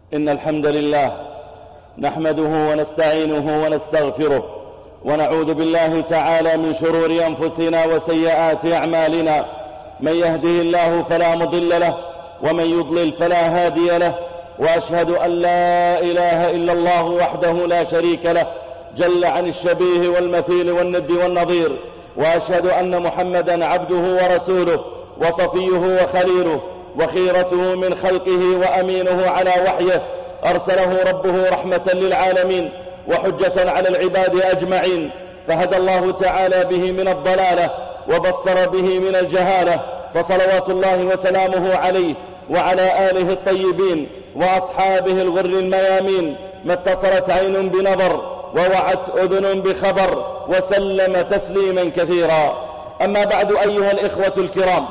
إن الحمد لله نحمده ونستعينه ونستغفره ونعوذ بالله تعالى من شرور أنفسنا وسيئات أعمالنا. من يهده الله فلا مضل له ومن يضلل فلا هادي له، وأشهد أن لا إله إلا الله وحده لا شريك له جل عن الشبيه والمثيل والند والنظير، وأشهد أن محمدا عبده ورسوله وصفيه وخليله وخيرته من خلقه وأمينه على وحيه، أرسله ربه رحمة للعالمين وحجة على العباد أجمعين، فهدى الله تعالى به من الضلالة وبصر به من الجهالة، فصلوات الله وسلامه عليه وعلى آله الطيبين وأصحابه الغر الميامين، ما اتصلت عين بنظر ووعت أذن بخبر وسلم تسليما كثيرا. أما بعد، أيها الإخوة الكرام،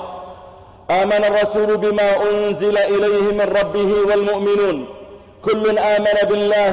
آمن الرسول بما أنزل إليه من ربه والمؤمنون كل آمن بالله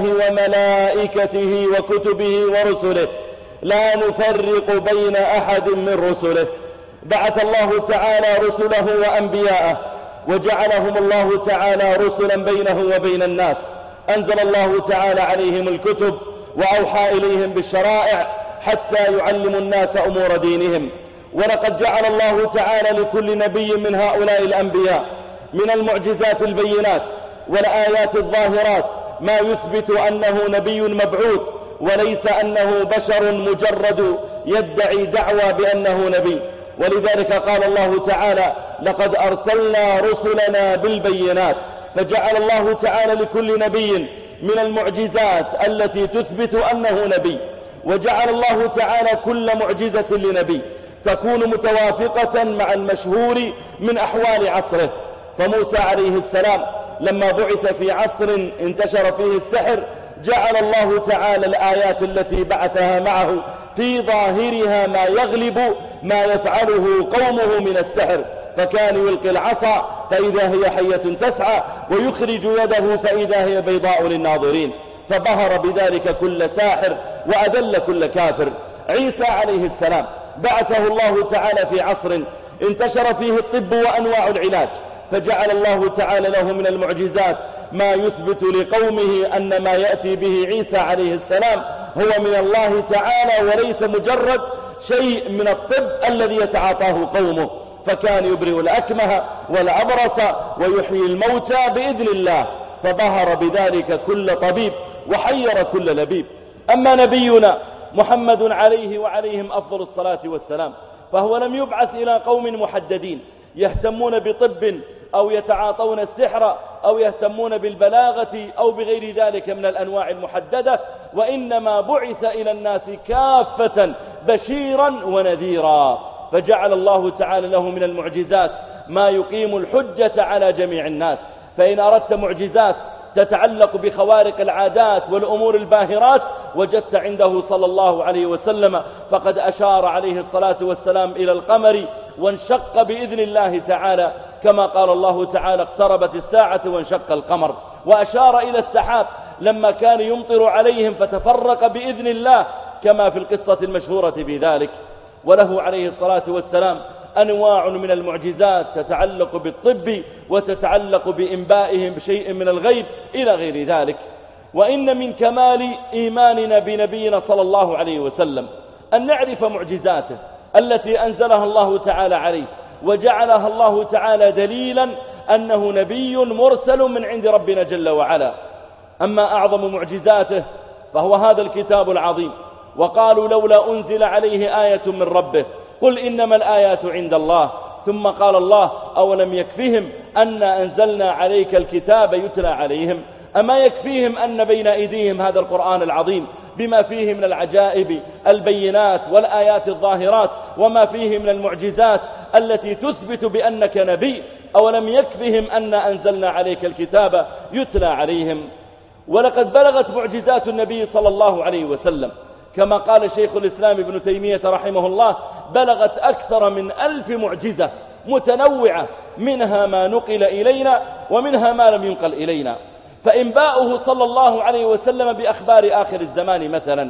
وملائكته وكتبه ورسله لا نفرق بين أحد من رسله. بعث الله تعالى رسله وأنبياءه وجعلهم الله تعالى رسلا بينه وبين الناس، أنزل الله تعالى عليهم الكتب وأوحى إليهم بالشرائع حتى يعلموا الناس أمور دينهم. ولقد جعل الله تعالى لكل نبي من هؤلاء الأنبياء من المعجزات البينات والآيات الظاهرات ما يثبت أنه نبي مبعوث، وليس أنه بشر مجرد يدعي دعوى بأنه نبي. ولذلك قال الله تعالى: لقد أرسلنا رسلنا بالبينات. فجعل الله تعالى لكل نبي من المعجزات التي تثبت أنه نبي، وجعل الله تعالى كل معجزة لنبي تكون متوافقة مع المشهور من أحوال عصره. فموسى عليه السلام لما بعث في عصر انتشر فيه السحر، جعل الله تعالى الآيات التي بعثها معه في ظاهرها ما يغلب ما يفعله قومه من السحر، فكان يلقي العصا فإذا هي حية تسعى ويخرج يده فإذا هي بيضاء للناظرين، فبهر بذلك كل ساحر وأذل كل كافر. عيسى عليه السلام بعثه الله تعالى في عصر انتشر فيه الطب وأنواع العلاج، فجعل الله تعالى له من المعجزات ما يثبت لقومه أن ما يأتي به عيسى عليه السلام هو من الله تعالى وليس مجرد شيء من الطب الذي يتعاطاه قومه، فكان يبرئ الأكمه والأبرص ويحيي الموتى بإذن الله، فبهر بذلك كل طبيب وحير كل لبيب. أما نبينا محمد عليه وعليهم أفضل الصلاة والسلام فهو لم يبعث إلى قوم محددين يهتمون بطب أو يتعاطون السحر أو يهتمون بالبلاغة أو بغير ذلك من الأنواع المحددة، وإنما بعث إلى الناس كافة بشيرا ونذيرا، فجعل الله تعالى له من المعجزات ما يقيم الحجة على جميع الناس. فإن أردت معجزات تتعلق بخوارق العادات والأمور الباهرات وجدت عنده صلى الله عليه وسلم، فقد أشار عليه الصلاة والسلام إلى القمر وانشق بإذن الله تعالى، كما قال الله تعالى: اقتربت الساعة وانشق القمر. وأشار إلى السحاب لما كان يمطر عليهم فتفرق بإذن الله، كما في القصة المشهورة بذلك. وله عليه الصلاة والسلام أنواع من المعجزات تتعلق بالطب وتتعلق بإنبائهم بشيء من الغيب إلى غير ذلك. وإن من كمال إيماننا بنبينا صلى الله عليه وسلم أن نعرف معجزاته التي أنزلها الله تعالى عليه وجعلها الله تعالى دليلا أنه نبي مرسل من عند ربنا جل وعلا. أما أعظم معجزاته فهو هذا الكتاب العظيم. وقالوا: لولا أنزل عليه آية من ربه، قل إنما الآيات عند الله. ثم قال الله: أولم يكفهم أن أنزلنا عليك الكتاب يتلى عليهم. أما يكفيهم أن بين أيديهم هذا القرآن العظيم بما فيه من العجائب البينات والآيات الظاهرات وما فيه من المعجزات التي تثبت بأنك نبي؟ أولم يكفهم أن أنزلنا عليك الكتاب يتلى عليهم. ولقد بلغت معجزات النبي صلى الله عليه وسلم كما قال شيخ الإسلام ابن تيمية رحمه الله: بلغت أكثر من 1000 معجزة متنوعة، منها ما نقل إلينا ومنها ما لم ينقل إلينا. فإنباؤه صلى الله عليه وسلم بأخبار آخر الزمان مثلا،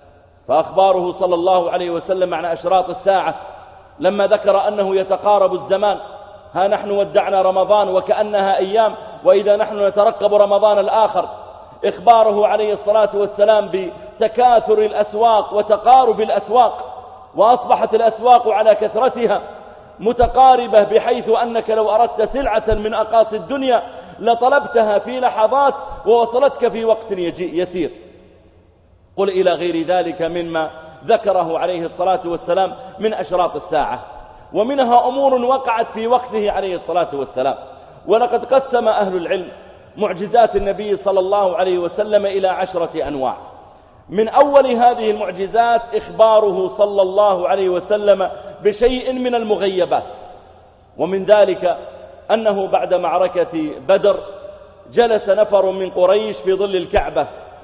فأخباره صلى الله عليه وسلم عن أشراط الساعة لما ذكر أنه يتقارب الزمان، ها نحن ودعنا رمضان وكأنها أيام وإذا نحن نترقب رمضان الآخر إخباره عليه الصلاة والسلام بتكاثر الأسواق وتقارب الأسواق، وأصبحت الأسواق على كثرتها متقاربة، بحيث أنك لو أردت سلعة من أقاصي الدنيا لطلبتها في لحظات ووصلتك في وقت يسير. قل إلى غير ذلك مما ذكره عليه الصلاة والسلام من أشراط الساعة، ومنها أمور وقعت في وقته عليه الصلاة والسلام. ولقد قسم أهل العلم معجزات النبي صلى الله عليه وسلم إلى 10 أنواع. من أول هذه المعجزات إخباره صلى الله عليه وسلم بشيء من المغيبات، ومن ذلك أنه بعد معركة بدر جلس نفر من قريش في ظل الكعبة،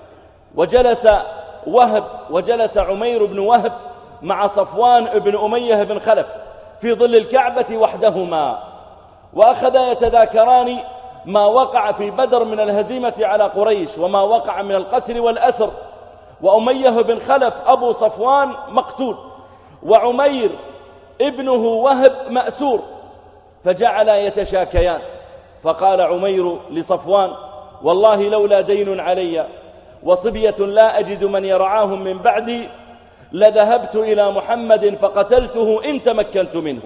وجلس عمير بن وهب مع صفوان بن أمية بن خلف في ظل الكعبة وحدهما، وأخذا يتذاكران ما وقع في بدر من الهزيمة على قريش وما وقع من القتل والأسر، وأمية بن خلف أبو صفوان مقتول، وعمير ابنه وهب مأسور، فجعلا يتشاكيان. فقال عمير لصفوان: والله لولا دين علي وصبية لا أجد من يرعاهم من بعدي لذهبت إلى محمد فقتلته إن تمكنت منه.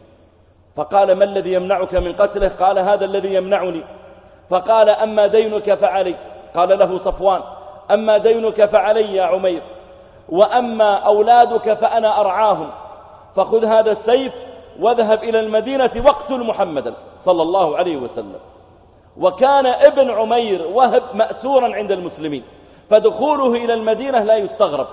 فقال: ما الذي يمنعك من قتله؟ قال: هذا الذي يمنعني. فقال: أما دينك فعلي. قال له صفوان: أما دينك فعلي يا عمير، وأما أولادك فأنا أرعاهم، فخذ هذا السيف واذهب إلى المدينة واقتل محمدا صلى الله عليه وسلم. وكان ابن عمير وهب مأسورا عند المسلمين، فدخوله إلى المدينة لا يستغرب.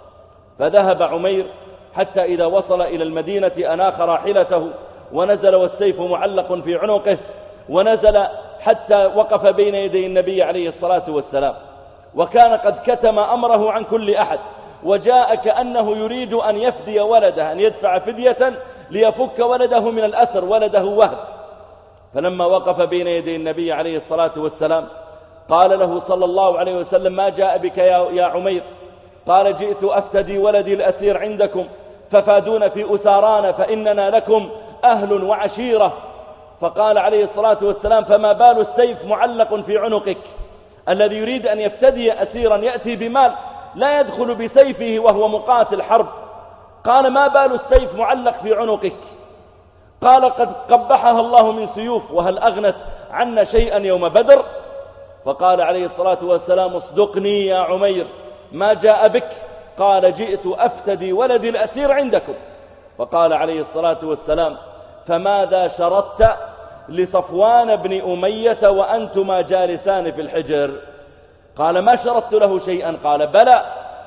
فذهب عمير حتى إذا وصل إلى المدينة أناخ راحلته ونزل والسيف معلق في عنقه، ونزل حتى وقف بين يدي النبي عليه الصلاة والسلام، وكان قد كتم أمره عن كل أحد، وجاء كأنه يريد أن يفدي ولده، أن يدفع فدية ليفك ولده من الأسر، ولده وهب. فلما وقف بين يدي النبي عليه الصلاة والسلام قال له صلى الله عليه وسلم: ما جاء بك يا عمير؟ قال: جئت أفتدي ولدي الأسير عندكم ففادون في أسارانا، فإننا لكم أهل وعشيرة. فقال عليه الصلاة والسلام: فما بال السيف معلق في عنقك؟ الذي يريد أن يفتدي أسيرا يأتي بمال، لا يدخل بسيفه وهو مقاتل حرب. قال: ما بال السيف معلق في عنقك؟ قال: قد قبحها الله من سيوف، وهل أغنت عنا شيئا يوم بدر؟ فقال عليه الصلاة والسلام: اصدقني يا عمير، ما جاء بك؟ قال: جئت أفتدي ولدي الأسير عندكم. فقال عليه الصلاة والسلام: فماذا شرطت لصفوان بن أمية وأنتما جالسان في الحجر؟ قال: ما شرطت له شيئا. قال: بلى،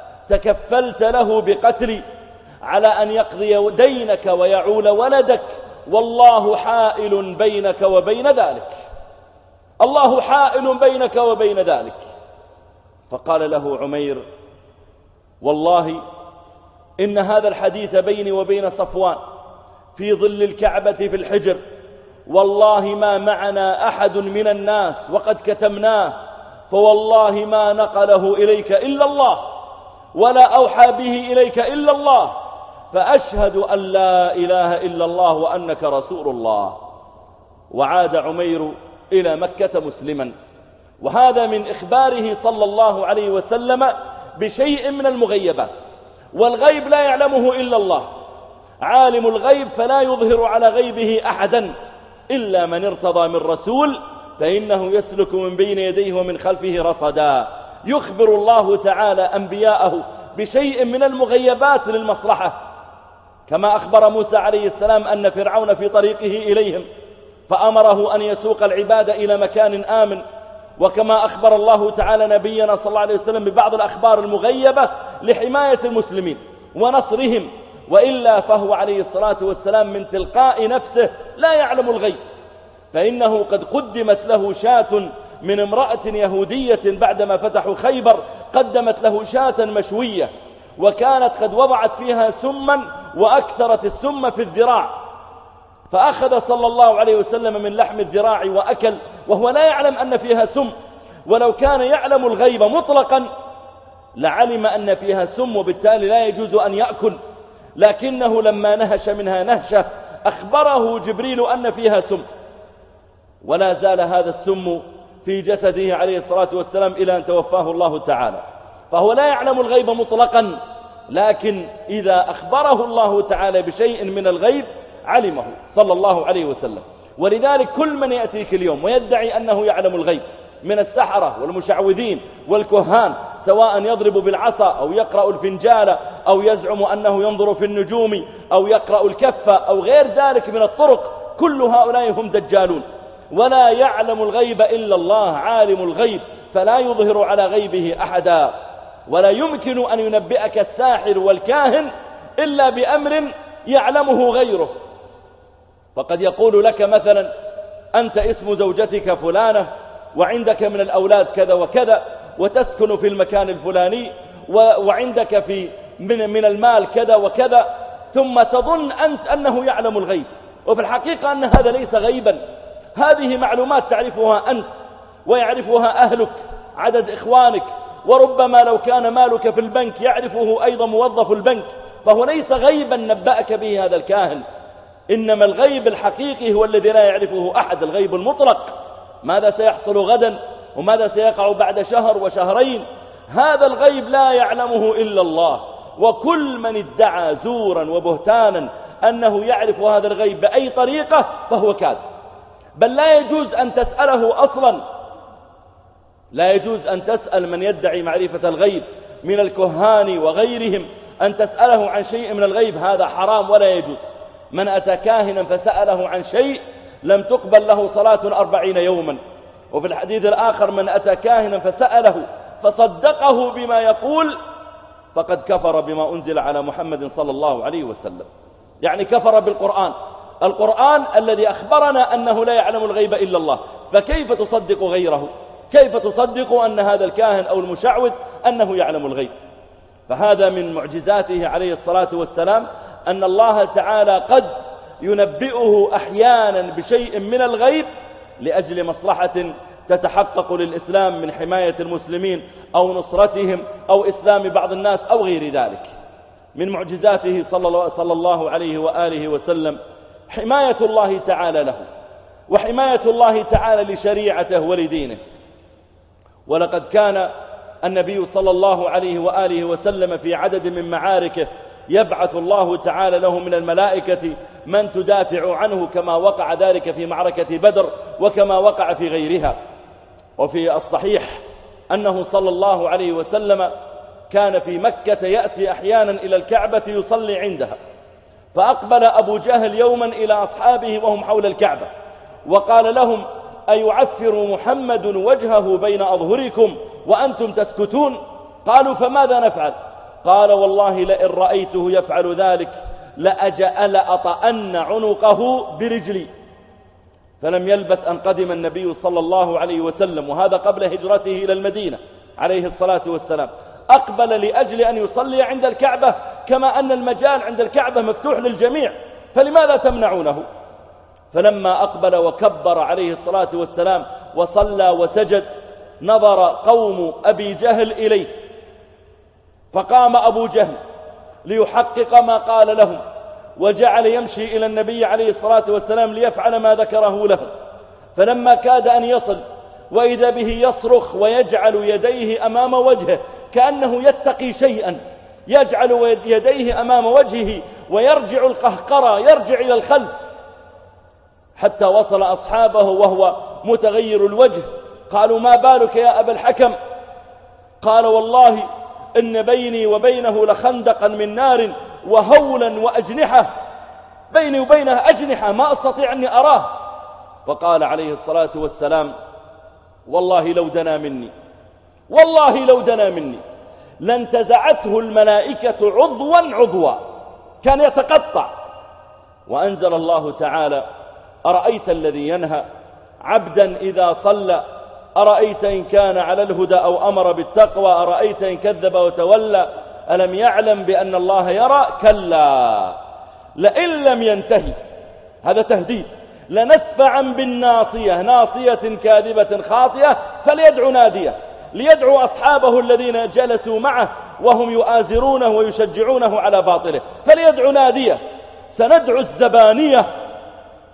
تكفلت له بقتلي على أن يقضي دينك ويعول ولدك، والله حائل بينك وبين ذلك، الله حائل بينك وبين ذلك. فقال له عمير: والله إن هذا الحديث بيني وبين صفوان في ظل الكعبة في الحجر، والله ما معنا أحد من الناس وقد كتمناه، فوالله ما نقله إليك إلا الله، ولا أوحى به إليك إلا الله، فأشهد أن لا إله إلا الله وأنك رسول الله. وعاد عمير إلى مكة مسلما. وهذا من إخباره صلى الله عليه وسلم بشيء من المغيبات، والغيب لا يعلمه إلا الله، عالم الغيب فلا يظهر على غيبه أحدا إلا من ارتضى من رسول، فإنه يسلك من بين يديه ومن خلفه رصدا. يخبر الله تعالى أنبياءه بشيء من المغيبات للمصلحة، كما أخبر موسى عليه السلام أن فرعون في طريقه إليهم فأمره أن يسوق العباد إلى مكان آمن، وكما أخبر الله تعالى نبينا صلى الله عليه وسلم ببعض الأخبار المغيبة لحماية المسلمين ونصرهم، وإلا فهو عليه الصلاة والسلام من تلقاء نفسه لا يعلم الغيب، فإنه قد قدمت له شاة من امرأة يهودية بعدما فتحوا خيبر، قدمت له شاة مشوية، وكانت قد وضعت فيها سما وأكثرت السم في الذراع، فأخذ صلى الله عليه وسلم من لحم الذراع وأكل وهو لا يعلم أن فيها سم، ولو كان يعلم الغيب مطلقا لعلم أن فيها سم، وبالتالي لا يجوز أن يأكل، لكنه لما نهش منها نهشة أخبره جبريل أن فيها سم، ولا زال هذا السم في جسده عليه الصلاة والسلام إلى أن توفاه الله تعالى. فهو لا يعلم الغيب مطلقا، لكن إذا أخبره الله تعالى بشيء من الغيب علمه صلى الله عليه وسلم. ولذلك كل من يأتيك اليوم ويدعي أنه يعلم الغيب من السحرة والمشعوذين والكهان، سواء يضرب بالعصا أو يقرأ الفنجال أو يزعم أنه ينظر في النجوم أو يقرأ الكفة أو غير ذلك من الطرق، كل هؤلاء هم دجالون. ولا يعلم الغيب إلا الله، عالم الغيب، فلا يظهر على غيبه أحدا. ولا يمكن أن ينبئك الساحر والكاهن إلا بأمر يعلمه غيره. فقد يقول لك مثلا أنت اسم زوجتك فلانة وعندك من الأولاد كذا وكذا وتسكن في المكان الفلاني وعندك من المال كذا وكذا، ثم تظن أنت أنه يعلم الغيب، وفي الحقيقة أن هذا ليس غيبا. هذه معلومات تعرفها أنت ويعرفها أهلك، عدد إخوانك، وربما لو كان مالك في البنك يعرفه أيضا موظف البنك، فهو ليس غيبا نبأك به هذا الكاهن. إنما الغيب الحقيقي هو الذي لا يعرفه أحد، الغيب المطلق، ماذا سيحصل غدا وماذا سيقع بعد شهر وشهرين، هذا الغيب لا يعلمه إلا الله. وكل من ادعى زورا وبهتانا أنه يعرف هذا الغيب بأي طريقة فهو كاذب. بل لا يجوز أن تسأله أصلا، لا يجوز أن تسأل من يدعي معرفة الغيب من الكهان وغيرهم أن تسأله عن شيء من الغيب، هذا حرام ولا يجوز. من أتى كاهنا فسأله عن شيء لم تقبل له صلاة 40 يوما. وفي الحديث الآخر من أتى كاهنا فسأله فصدقه بما يقول فقد كفر بما أنزل على محمد صلى الله عليه وسلم، يعني كفر بالقرآن، القرآن الذي أخبرنا أنه لا يعلم الغيب إلا الله. فكيف تصدق غيره؟ كيف تصدق أن هذا الكاهن أو المشعوذ أنه يعلم الغيب؟ فهذا من معجزاته عليه الصلاة والسلام أن الله تعالى قد ينبئه أحيانا بشيء من الغيب لأجل مصلحة تتحقق للإسلام من حماية المسلمين أو نصرتهم أو إسلام بعض الناس أو غير ذلك. من معجزاته صلى الله عليه وآله وسلم حماية الله تعالى له وحماية الله تعالى لشريعته ولدينه. ولقد كان النبي صلى الله عليه وآله وسلم في عدد من معاركه يبعث الله تعالى له من الملائكة من تدافع عنه، كما وقع ذلك في معركة بدر وكما وقع في غيرها. وفي الصحيح أنه صلى الله عليه وسلم كان في مكة يأتي أحيانا إلى الكعبة يصلي عندها، فأقبل أبو جهل يوما إلى أصحابه وهم حول الكعبة وقال لهم أيعفر محمد وجهه بين أظهركم وأنتم تسكتون؟ قالوا فماذا نفعل؟ قال والله لئن رأيته يفعل ذلك لأطأن عنقه برجلي. فلم يلبث أن قدم النبي صلى الله عليه وسلم، وهذا قبل هجرته إلى المدينة عليه الصلاة والسلام، أقبل لأجل أن يصلي عند الكعبة، كما أن المجال عند الكعبة مفتوح للجميع، فلماذا تمنعونه؟ فلما أقبل وكبر عليه الصلاة والسلام وصلى وسجد نظر قوم أبي جهل إليه، فقام أبو جهل ليحقق ما قال لهم وجعل يمشي إلى النبي عليه الصلاة والسلام ليفعل ما ذكره له. فلما كاد أن يصل وإذا به يصرخ ويجعل يديه أمام وجهه كأنه يتقي شيئا، يجعل يديه أمام وجهه ويرجع القهقرة، يرجع إلى الخلف، حتى وصل أصحابه وهو متغير الوجه. قالوا ما بالك يا أبا الحكم؟ قال والله إن بيني وبينه لخندقا من نار وهولا وأجنحة، بيني وبينه أجنحة ما أستطيع أني أراه. فقال عليه الصلاة والسلام والله لو دنا مني، والله لو دنا مني لانتزعته الملائكة عضوا عضوا، كان يتقطع. وأنزل الله تعالى أرأيت الذي ينهى عبدا إذا صلى، أرأيت إن كان على الهدى أو أمر بالتقوى، أرأيت إن كذب وتولى، ألم يعلم بأن الله يرى؟ كلا لئن لم ينتهي، هذا تهديد، لنسفعا بالناصية، ناصية كاذبة خاطئة، فليدعو ناديه، ليدعو أصحابه الذين جلسوا معه وهم يؤازرونه ويشجعونه على باطله، فليدعو ناديه، سندعو الزبانية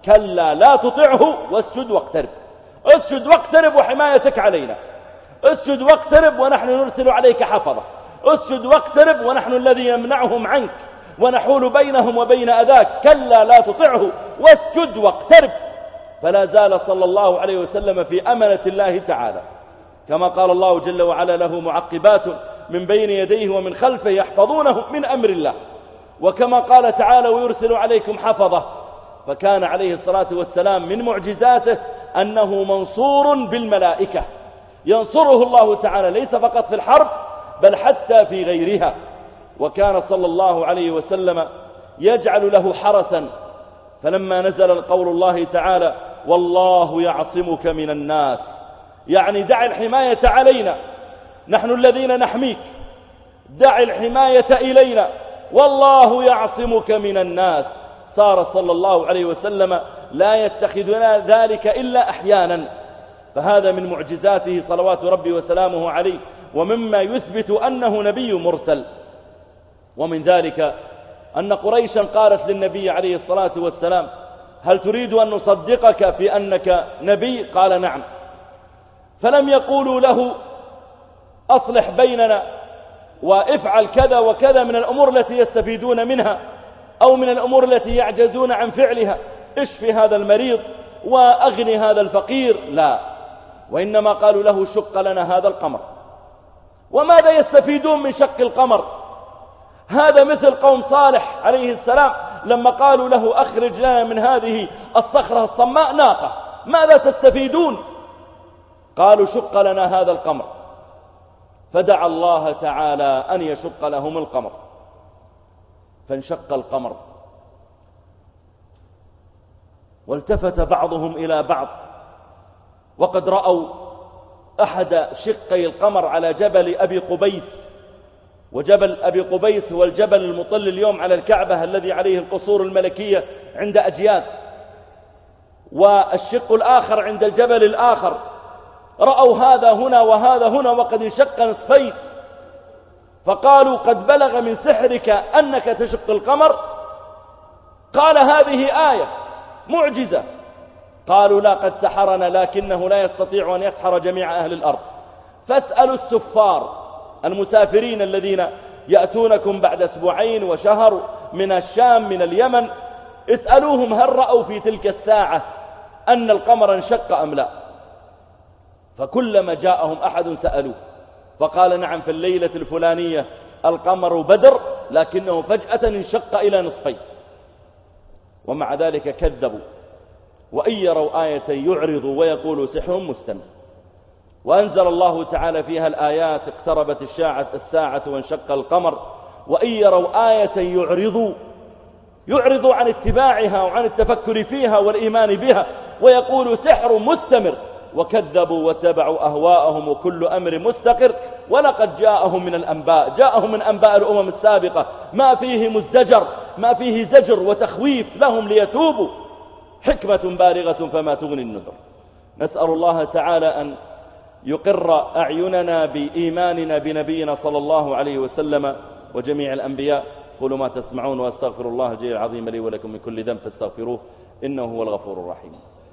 كلا لا تطعه واسجد واقترب. اسجد واقترب وحمايتك علينا. اسجد واقترب ونحن نرسل عليك حفظة. اسجد واقترب ونحن الذي يمنعهم عنك ونحول بينهم وبين أذاك. كلا لا تطعه واسجد واقترب. فلا زال صلى الله عليه وسلم في أمنة الله تعالى، كما قال الله جل وعلا له معقبات من بين يديه ومن خلفه يحفظونه من أمر الله، وكما قال تعالى ويرسل عليكم حفظة. فكان عليه الصلاة والسلام من معجزاته أنه منصور بالملائكة، ينصره الله تعالى ليس فقط في الحرب بل حتى في غيرها. وكان صلى الله عليه وسلم يجعل له حرسا، فلما نزل قول الله تعالى والله يعصمك من الناس، يعني دع الحماية علينا، نحن الذين نحميك، دع الحماية إلينا، والله يعصمك من الناس. صار صلى الله عليه وسلم لا يتخذنا ذلك إلا أحيانا. فهذا من معجزاته صلوات ربي وسلامه عليه، ومما يثبت أنه نبي مرسل. ومن ذلك أن قريشا قالت للنبي عليه الصلاة والسلام هل تريد أن نصدقك في أنك نبي؟ قال نعم. فلم يقولوا له أصلح بيننا وافعل كذا وكذا من الأمور التي يستفيدون منها أو من الأمور التي يعجزون عن فعلها، اشفي هذا المريض وأغني هذا الفقير، لا، وإنما قالوا له شق لنا هذا القمر. وماذا يستفيدون من شق القمر؟ هذا مثل قوم صالح عليه السلام لما قالوا له أخرج لنا من هذه الصخرة الصماء ناقة، ماذا تستفيدون؟ قالوا شق لنا هذا القمر. فدعا الله تعالى أن يشق لهم القمر، فانشق القمر، والتفت بعضهم إلى بعض وقد رأوا أحد شقي القمر على جبل أبي قبيس، وجبل أبي قبيس هو الجبل المطل اليوم على الكعبة الذي عليه القصور الملكية عند أجياد، والشق الآخر عند الجبل الآخر. رأوا هذا هنا وهذا هنا وقد انشق نصفين، فقالوا قد بلغ من سحرك أنك تشق القمر. قال هذه آية معجزة. قالوا لا، قد سحرنا لكنه لا يستطيع أن يسحر جميع أهل الأرض. فاسألوا السفار المسافرين الذين يأتونكم بعد أسبوعين وشهر من الشام من اليمن، اسألوهم هل رأوا في تلك الساعة أن القمر انشق أم لا. فكلما جاءهم أحد سألوه فقال نعم، في الليلة الفلانية القمر بدر لكنه فجأة انشق إلى نصفين. ومع ذلك كذبوا، وإن يروا آية يعرضوا ويقولوا سحر مستمر. وأنزل الله تعالى فيها الآيات اقتربت الساعة وانشق القمر. وإن يروا آية يعرضوا عن اتباعها وعن التفكر فيها والإيمان بها ويقولوا سحر مستمر، وكذبوا واتبعوا أهواءهم وكل أمر مستقر. ولقد جاءهم من الأنباء، جاءهم من أنباء الأمم السابقة ما فيه مزدجر، ما فيه زجر وتخويف لهم ليتوبوا، حكمة بالغة فما تغني النذر. نسأل الله تعالى أن يقر أعيننا بإيماننا بنبينا صلى الله عليه وسلم وجميع الأنبياء. قولوا ما تسمعون، واستغفر الله الجليل العظيم لي ولكم من كل ذنب فاستغفروه إنه هو الغفور الرحيم.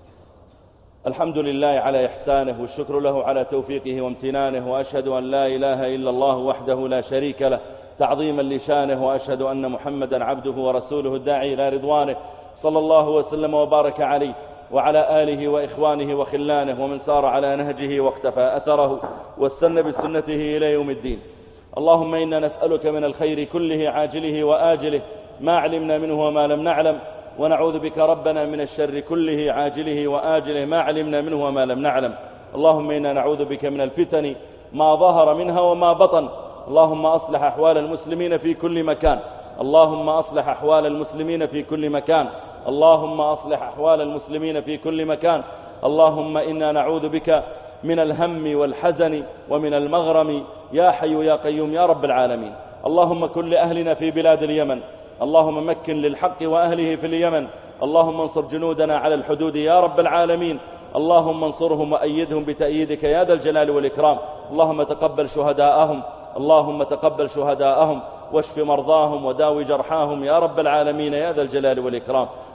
الحمد لله على إحسانه، والشكر له على توفيقه وامتنانه، وأشهد أن لا إله إلا الله وحده لا شريك له تعظيما لشانه، وأشهد أن محمدا عبده ورسوله الداعي إلى رضوانه، صلى الله وسلم وبارك عليه وعلى آله وإخوانه وخلانه ومن سار على نهجه واقتفى أثره واستنى بسنته إلى يوم الدين. اللهم إنا نسألك من الخير كله عاجله وآجله ما علمنا منه وما لم نعلم، ونعوذ بك ربنا من الشر كله عاجله وآجله ما علمنا منه وما لم نعلم. اللهم إنا نعوذ بك من الفتن ما ظهر منها وما بطن. اللهم أصلح أحوال المسلمين في كل مكان، اللهم أصلح أحوال المسلمين في كل مكان، اللهم أصلح أحوال المسلمين في كل مكان. اللهم إنا نعوذ بك من الهم والحزن ومن المغرم يا حي يا قيوم يا رب العالمين. اللهم كن لأهلنا في بلاد اليمن، اللهم مكن للحق وأهله في اليمن، اللهم انصر جنودنا على الحدود يا رب العالمين، اللهم انصرهم وأيدهم بتأييدك يا ذا الجلال والإكرام. اللهم تقبل شهداءهم، اللهم تقبل شهداءهم واشف مرضاهم وداوي جرحاهم يا رب العالمين يا ذا الجلال والإكرام.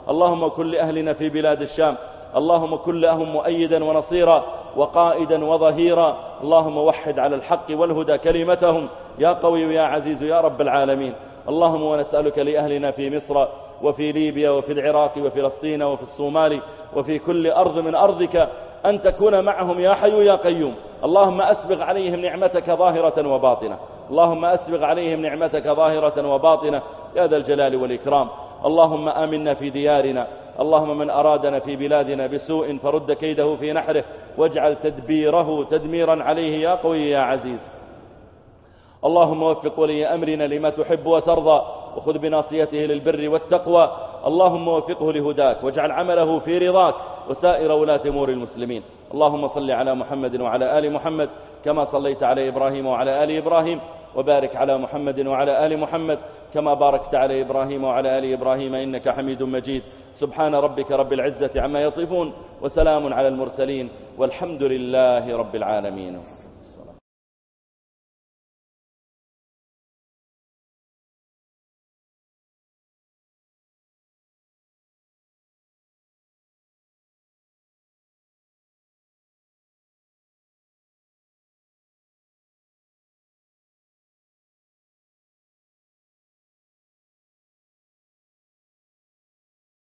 اللهم كن لأهلنا في بلاد الشام، اللهم كن لهم مؤيدا ونصيرا وقائدا وظهيرا، اللهم وحد على الحق والهدى كلمتهم يا قوي يا عزيز يا رب العالمين. اللهم ونسألك لأهلنا في مصر وفي ليبيا وفي العراق وفي فلسطين وفي الصومال وفي كل أرض من أرضك أن تكون معهم يا حي يا قيوم. اللهم أسبغ عليهم نعمتك ظاهرة وباطنة، اللهم أسبغ عليهم نعمتك ظاهرة وباطنة يا ذا الجلال والإكرام. اللهم آمنا في ديارنا، اللهم من أرادنا في بلادنا بسوء فرد كيده في نحره واجعل تدبيره تدميرا عليه يا قوي يا عزيز. اللهم وفق ولي أمرنا لما تحب وترضى وخذ بناصيته للبر والتقوى، اللهم وفقه لهداك واجعل عمله في رضاك وسائر ولاة أمور المسلمين. اللهم صل على محمد وعلى آل محمد كما صليت على إبراهيم وعلى آل إبراهيم، وبارك على محمد وعلى آل محمد كما باركت على إبراهيم وعلى آل إبراهيم إنك حميد مجيد. سبحان ربك رب العزة عما يصفون وسلام على المرسلين والحمد لله رب العالمين.